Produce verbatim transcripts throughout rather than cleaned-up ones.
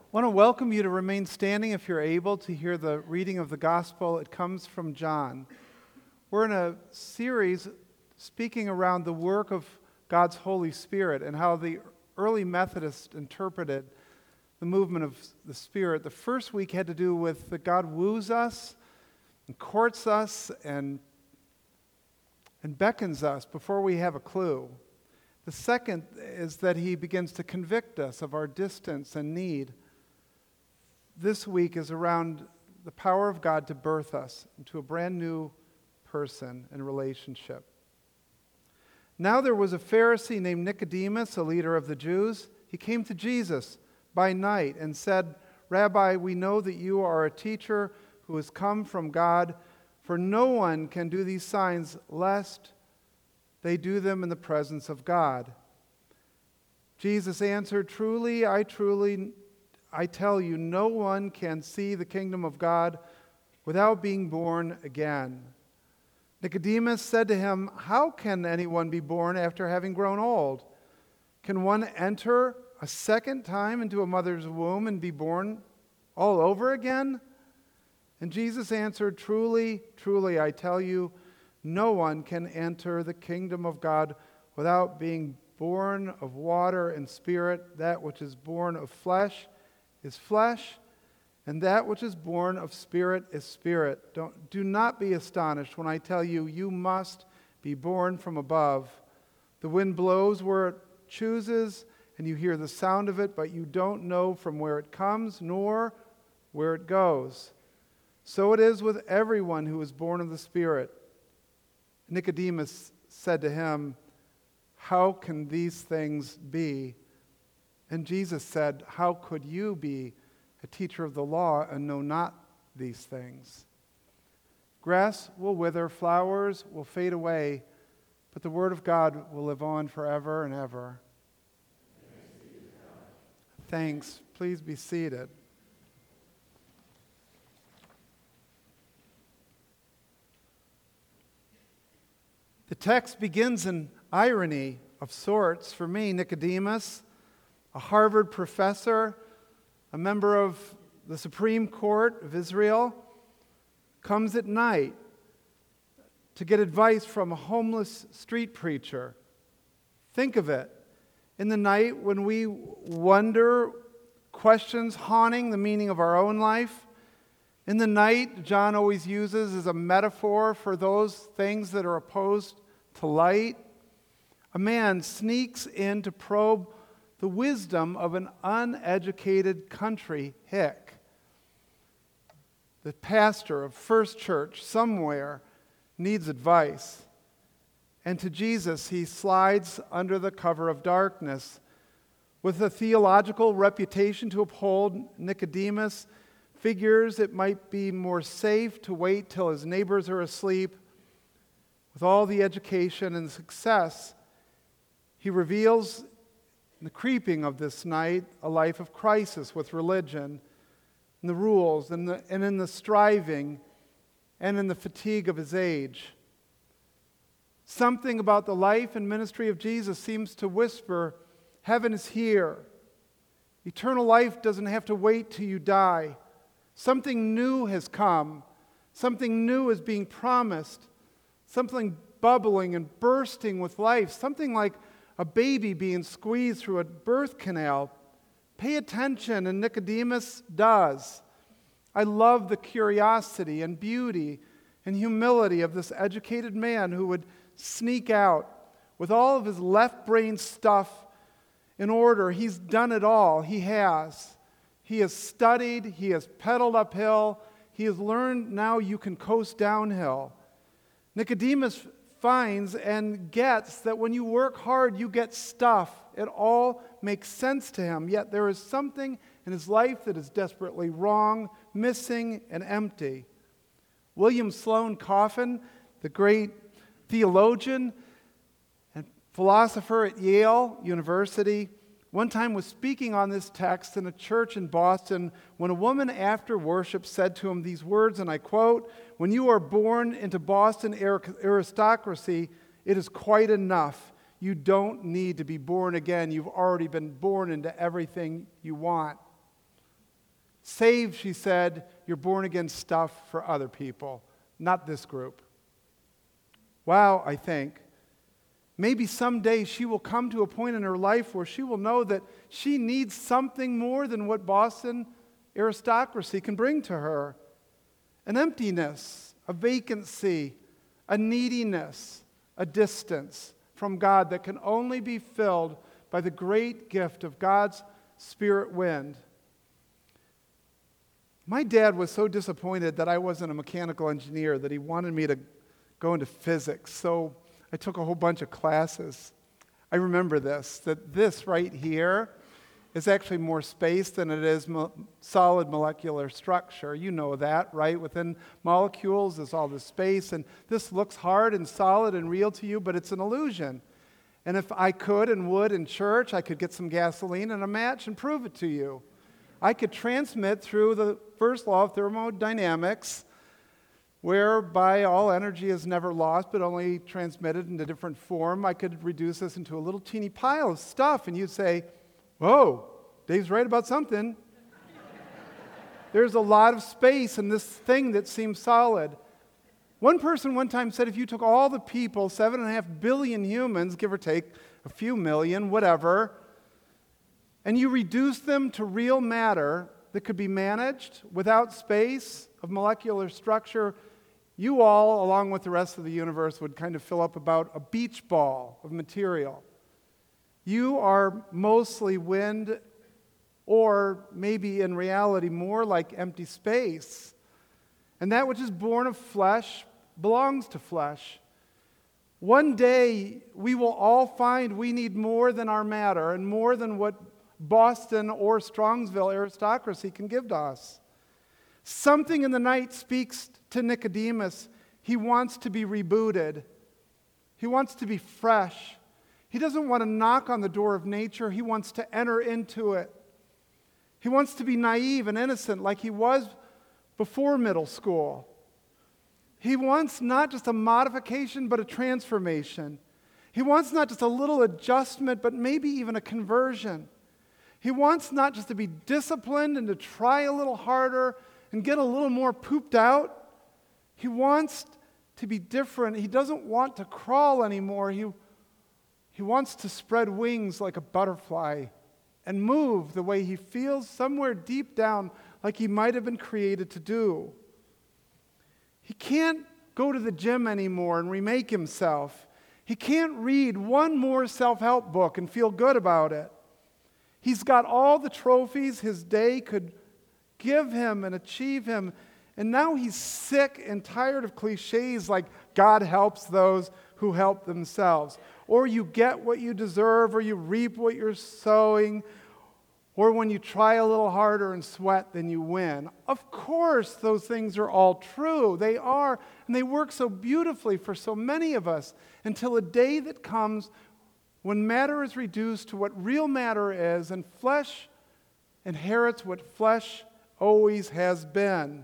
I want to welcome you to remain standing if you're able to hear the reading of the gospel. It comes from John. We're in a series speaking around the work of God's Holy Spirit and how the early Methodists interpreted the movement of the Spirit. The first week had to do with that God woos us and courts us and, and beckons us before we have a clue. The second is that he begins to convict us of our distance and need. This week is around the power of God to birth us into a brand new person and relationship. Now there was a Pharisee named Nicodemus, a leader of the Jews. He came to Jesus by night and said, "Rabbi, we know that you are a teacher who has come from God, for no one can do these signs lest they do them in the presence of God." Jesus answered, "Truly, I truly I tell you, no one can see the kingdom of God without being born again." Nicodemus said to him, "How can anyone be born after having grown old? Can one enter a second time into a mother's womb and be born all over again?" And Jesus answered, "Truly, truly, I tell you, no one can enter the kingdom of God without being born of water and spirit. That which is born of flesh is flesh, and that which is born of spirit is spirit. Don't, do not be astonished when I tell you, you must be born from above. The wind blows where it chooses, and you hear the sound of it, but you don't know from where it comes, nor where it goes. So it is with everyone who is born of the Spirit." Nicodemus said to him, "How can these things be?" And Jesus said, "How could you be a teacher of the law and know not these things? Grass will wither, flowers will fade away, but the word of God will live on forever and ever." Thanks. Please be seated. The text begins in irony of sorts for me. Nicodemus, a Harvard professor, a member of the Supreme Court of Israel, comes at night to get advice from a homeless street preacher. Think of it. In the night when we wonder, questions haunting the meaning of our own life, in the night, John always uses as a metaphor for those things that are opposed to light, a man sneaks in to probe the wisdom of an uneducated country hick. The pastor of First Church somewhere needs advice. And to Jesus, he slides under the cover of darkness. With a theological reputation to uphold, Nicodemus figures it might be more safe to wait till his neighbors are asleep. With all the education and success, he reveals in the creeping of this night a life of crisis with religion and the rules and, the, and in the striving and in the fatigue of his age. Something about the life and ministry of Jesus seems to whisper, heaven is here. Eternal life doesn't have to wait till you die. Something new has come. Something new is being promised. Something bubbling and bursting with life. Something like a baby being squeezed through a birth canal. Pay attention, and Nicodemus does. I love the curiosity and beauty and humility of this educated man who would sneak out with all of his left brain stuff in order. He's done it all. He has. He has studied. He has pedaled uphill. He has learned now you can coast downhill. Nicodemus finds and gets that when you work hard, you get stuff. It all makes sense to him. Yet there is something in his life that is desperately wrong, missing, and empty. William Sloane Coffin, the great theologian and philosopher at Yale University, one time was speaking on this text in a church in Boston when a woman after worship said to him these words, and I quote, "When you are born into Boston aristocracy, it is quite enough. You don't need to be born again. You've already been born into everything you want." Saved, she said, you're born again stuff for other people, not this group. Wow, I think. Maybe someday she will come to a point in her life where she will know that she needs something more than what Boston aristocracy can bring to her. An emptiness, a vacancy, a neediness, a distance from God that can only be filled by the great gift of God's spirit wind. My dad was so disappointed that I wasn't a mechanical engineer that he wanted me to go into physics. So I took a whole bunch of classes. I remember this, that this right here is actually more space than it is mo- solid molecular structure. You know that, right? Within molecules is all the space, and this looks hard and solid and real to you, but it's an illusion. And if I could and would in church, I could get some gasoline and a match and prove it to you. I could transmit through the first law of thermodynamics, whereby all energy is never lost but only transmitted in a different form. I could reduce this into a little teeny pile of stuff, and you'd say, whoa, Dave's right about something. There's a lot of space in this thing that seems solid. One person one time said if you took all the people, seven and a half billion humans, give or take a few million, whatever, and you reduce them to real matter that could be managed without space of molecular structure, you all, along with the rest of the universe, would kind of fill up about a beach ball of material. You are mostly wind, or maybe in reality more like empty space. And that which is born of flesh belongs to flesh. One day we will all find we need more than our matter and more than what Boston or Strongsville aristocracy can give to us. Something in the night speaks to Nicodemus. He wants to be rebooted. He wants to be fresh. He doesn't want to knock on the door of nature. He wants to enter into it. He wants to be naive and innocent like he was before middle school. He wants not just a modification, but a transformation. He wants not just a little adjustment, but maybe even a conversion. He wants not just to be disciplined and to try a little harder and get a little more pooped out. He wants to be different. He doesn't want to crawl anymore. He, he wants to spread wings like a butterfly and move the way he feels somewhere deep down like he might have been created to do. He can't go to the gym anymore and remake himself. He can't read one more self-help book and feel good about it. He's got all the trophies his day could give him and achieve him, and now he's sick and tired of cliches like God helps those who help themselves, or you get what you deserve, or you reap what you're sowing, or when you try a little harder and sweat, then you win. Of course, those things are all true. They are, and they work so beautifully for so many of us until a day that comes when matter is reduced to what real matter is, and flesh inherits what flesh always has been.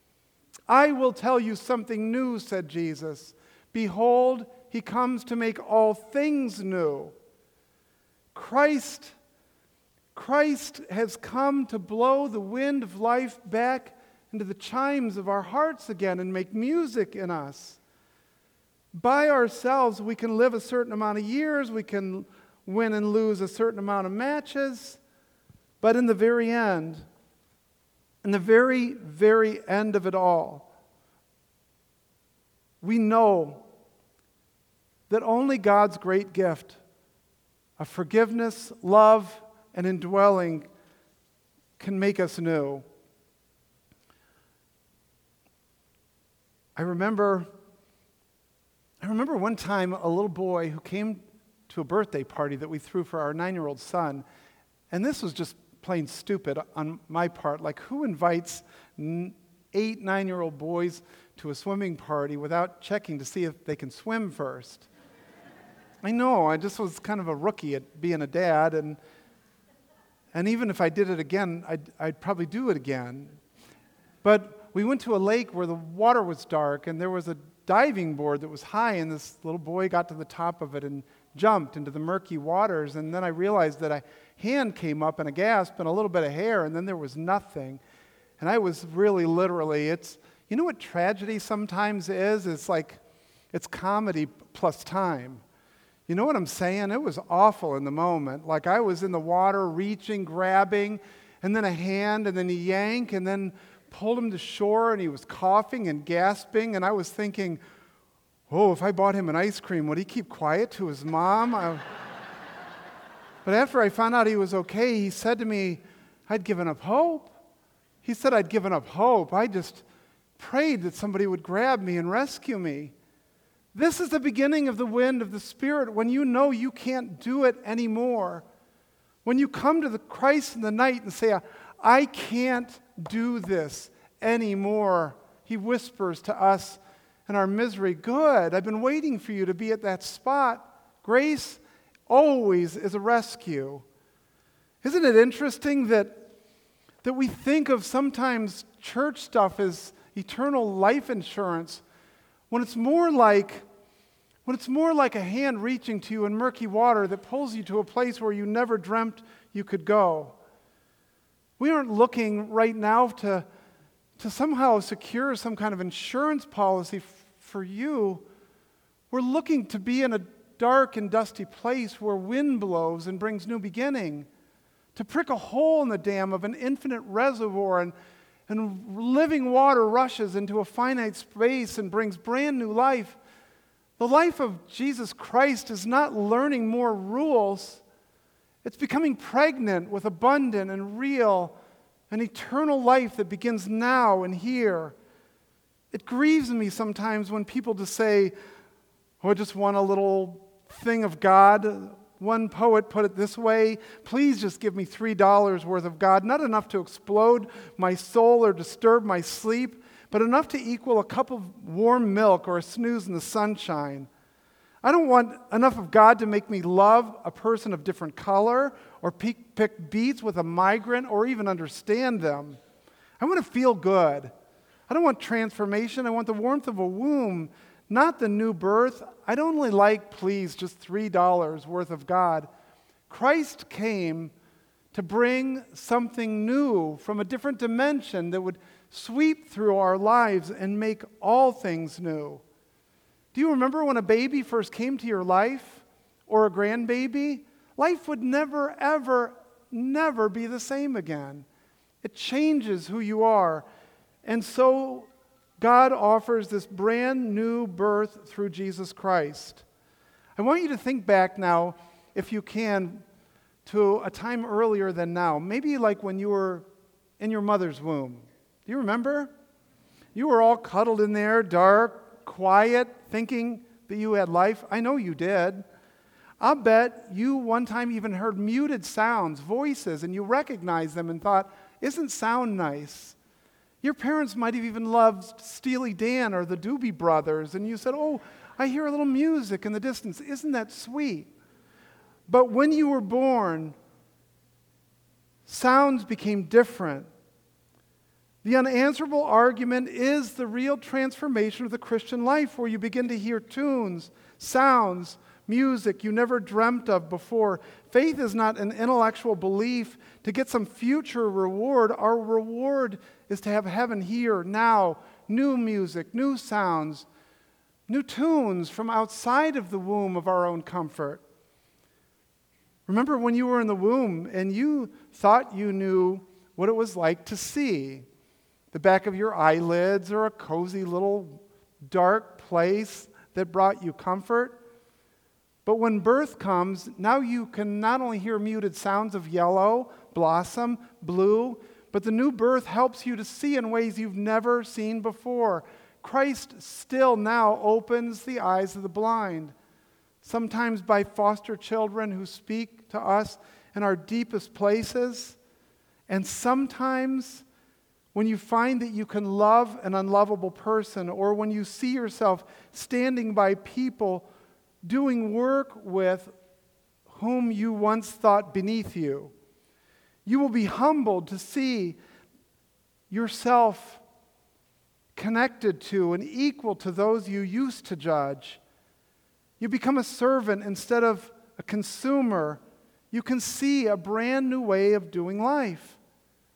I will tell you something new, said Jesus. Behold, he comes to make all things new. Christ, Christ has come to blow the wind of life back into the chimes of our hearts again and make music in us. By ourselves, we can live a certain amount of years, we can win and lose a certain amount of matches, but in the very end, in the very, very end of it all, we know that only God's great gift of forgiveness, love, and indwelling can make us new. I remember I remember one time a little boy who came to a birthday party that we threw for our nine-year-old son, and this was just plain stupid on my part. Like, who invites n- eight, nine-year-old boys to a swimming party without checking to see if they can swim first? I know, I just was kind of a rookie at being a dad, and and even if I did it again, I'd, I'd probably do it again. But we went to a lake where the water was dark, and there was a diving board that was high, and this little boy got to the top of it and jumped into the murky waters, and then I realized that a hand came up and a gasp and a little bit of hair, and then there was nothing. And I was really literally, it's, you know what tragedy sometimes is? It's like, it's comedy plus time. You know what I'm saying? It was awful in the moment. Like I was in the water, reaching, grabbing, and then a hand, and then a yank, and then pulled him to shore, and he was coughing and gasping, and I was thinking, oh, if I bought him an ice cream, would he keep quiet to his mom? I... But after I found out he was okay, he said to me, I'd given up hope. He said I'd given up hope. I just prayed that somebody would grab me and rescue me. This is the beginning of the wind of the Spirit, when you know you can't do it anymore. When you come to the Christ in the night and say, I can't do this anymore, He whispers to us in our misery, good, I've been waiting for you to be at that spot. Grace always is a rescue. Isn't it interesting that, that we think of sometimes church stuff as eternal life insurance, when it's more like when it's more like a hand reaching to you in murky water that pulls you to a place where you never dreamt you could go. We aren't looking right now to, to somehow secure some kind of insurance policy f- for you. We're looking to be in a dark and dusty place where wind blows and brings new beginning, to prick a hole in the dam of an infinite reservoir, and and living water rushes into a finite space and brings brand new life. The life of Jesus Christ is not learning more rules. It's becoming pregnant with abundant and real and eternal life that begins now and here. It grieves me sometimes when people just say, oh, I just want a little thing of God. One poet put it this way, please just give me three dollars worth of God, not enough to explode my soul or disturb my sleep, but enough to equal a cup of warm milk or a snooze in the sunshine. I don't want enough of God to make me love a person of different color or pick, pick beats with a migrant or even understand them. I want to feel good. I don't want transformation. I want the warmth of a womb, not the new birth. I'd only like, please, just three dollars worth of God. Christ came to bring something new from a different dimension that would sweep through our lives and make all things new. Do you remember when a baby first came to your life, or a grandbaby? Life would never, ever, never be the same again. It changes who you are. And so God offers this brand new birth through Jesus Christ. I want you to think back now, if you can, to a time earlier than now. Maybe like when you were in your mother's womb. Do you remember? You were all cuddled in there, dark, quiet, thinking that you had life. I know you did. I'll bet you one time even heard muted sounds, voices, and you recognized them and thought, isn't sound nice? Your parents might have even loved Steely Dan or the Doobie Brothers, and you said, oh, I hear a little music in the distance. Isn't that sweet? But when you were born, sounds became different. The unanswerable argument is the real transformation of the Christian life, where you begin to hear tunes, sounds, music you never dreamt of before. Faith is not an intellectual belief to get some future reward. Our reward is to have heaven here, now, new music, new sounds, new tunes from outside of the womb of our own comfort. Remember when you were in the womb and you thought you knew what it was like to see the back of your eyelids or a cozy little dark place that brought you comfort? But when birth comes, now you can not only hear muted sounds of yellow, blossom, blue, but the new birth helps you to see in ways you've never seen before. Christ still now opens the eyes of the blind, sometimes by foster children who speak to us in our deepest places, and sometimes when you find that you can love an unlovable person, or when you see yourself standing by people doing work with whom you once thought beneath you. You will be humbled to see yourself connected to and equal to those you used to judge. You become a servant instead of a consumer. You can see a brand new way of doing life.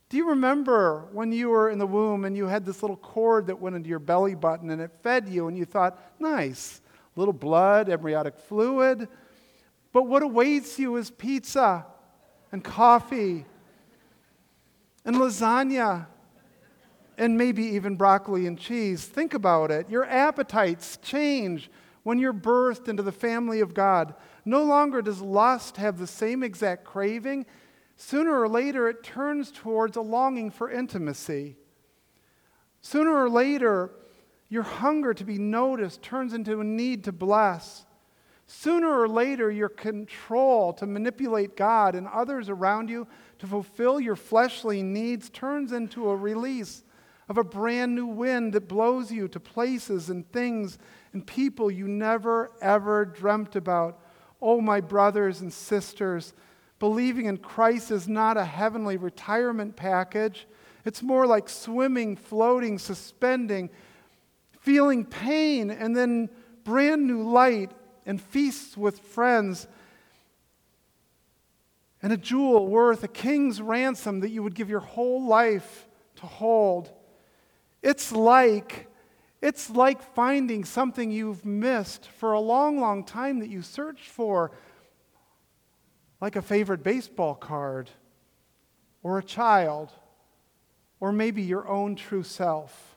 Do you remember when you were in the womb and you had this little cord that went into your belly button and it fed you and you thought, nice, little blood, embryonic fluid. But what awaits you is pizza and coffee and lasagna and maybe even broccoli and cheese. Think about it. Your appetites change when you're birthed into the family of God. No longer does lust have the same exact craving. Sooner or later, it turns towards a longing for intimacy. Sooner or later, your hunger to be noticed turns into a need to bless. Sooner or later, your control to manipulate God and others around you to fulfill your fleshly needs turns into a release of a brand new wind that blows you to places and things and people you never, ever dreamt about. Oh, my brothers and sisters, believing in Christ is not a heavenly retirement package. It's more like swimming, floating, suspending, feeling pain, and then brand new light and feasts with friends, and a jewel worth a king's ransom that you would give your whole life to hold. It's like, it's like finding something you've missed for a long, long time that you searched for, like a favorite baseball card, or a child, or maybe your own true self.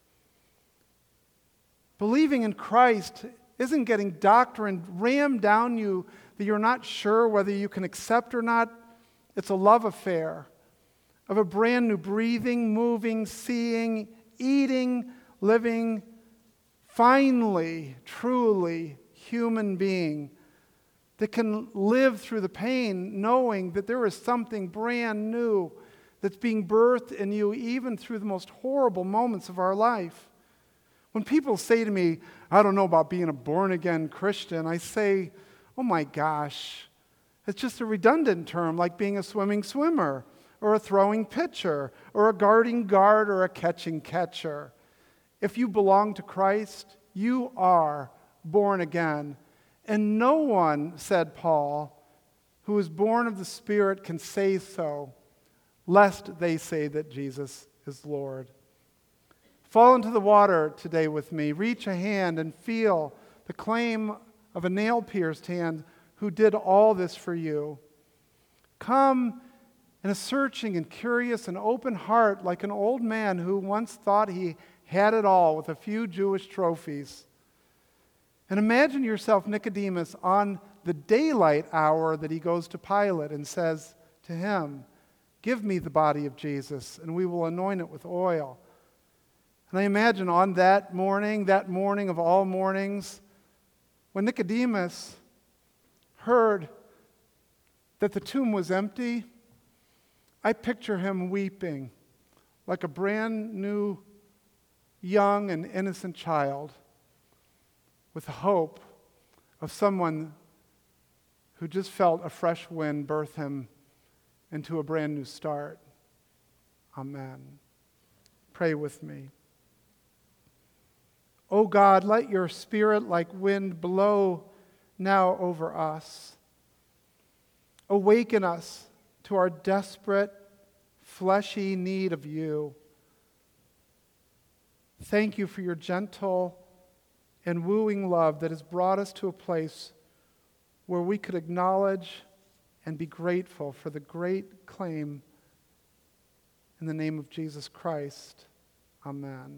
Believing in Christ isn't getting doctrine rammed down you that you're not sure whether you can accept or not. It's a love affair of a brand new breathing, moving, seeing, eating, living, finally, truly human being that can live through the pain knowing that there is something brand new that's being birthed in you even through the most horrible moments of our life. When people say to me, I don't know about being a born-again Christian, I say, oh my gosh, it's just a redundant term like being a swimming swimmer or a throwing pitcher or a guarding guard or a catching catcher. If you belong to Christ, you are born again. And no one, said Paul, who is born of the Spirit can say so, lest they say that Jesus is Lord. Fall into the water today with me. Reach a hand and feel the claim of a nail-pierced hand who did all this for you. Come in a searching and curious and open heart like an old man who once thought he had it all with a few Jewish trophies. And imagine yourself, Nicodemus, on the daylight hour that he goes to Pilate and says to him, give me the body of Jesus and we will anoint it with oil. And I imagine on that morning, that morning of all mornings, when Nicodemus heard that the tomb was empty, I picture him weeping like a brand new, young and innocent child with the hope of someone who just felt a fresh wind birth him into a brand new start. Amen. Pray with me. O God, let your Spirit like wind blow now over us. Awaken us to our desperate, fleshy need of you. Thank you for your gentle and wooing love that has brought us to a place where we could acknowledge and be grateful for the great claim in the name of Jesus Christ. Amen.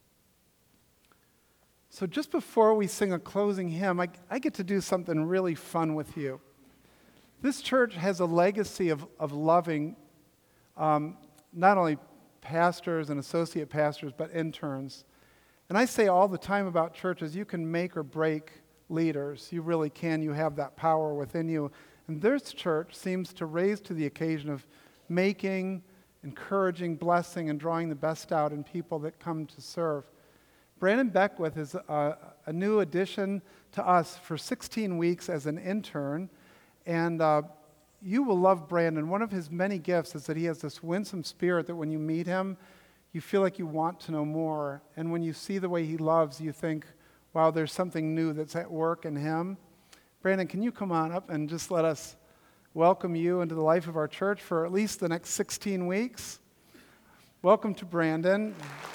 So just before we sing a closing hymn, I, I get to do something really fun with you. This church has a legacy of, of loving um, not only pastors and associate pastors, but interns. And I say all the time about churches, you can make or break leaders. You really can. You have that power within you. And this church seems to raise to the occasion of making, encouraging, blessing, and drawing the best out in people that come to serve. Brandon Beckwith is a, a new addition to us for sixteen weeks as an intern, and uh, you will love Brandon. One of his many gifts is that he has this winsome spirit that when you meet him, you feel like you want to know more. And when you see the way he loves, you think, wow, there's something new that's at work in him. Brandon, can you come on up and just let us welcome you into the life of our church for at least the next sixteen weeks? welcome to Brandon.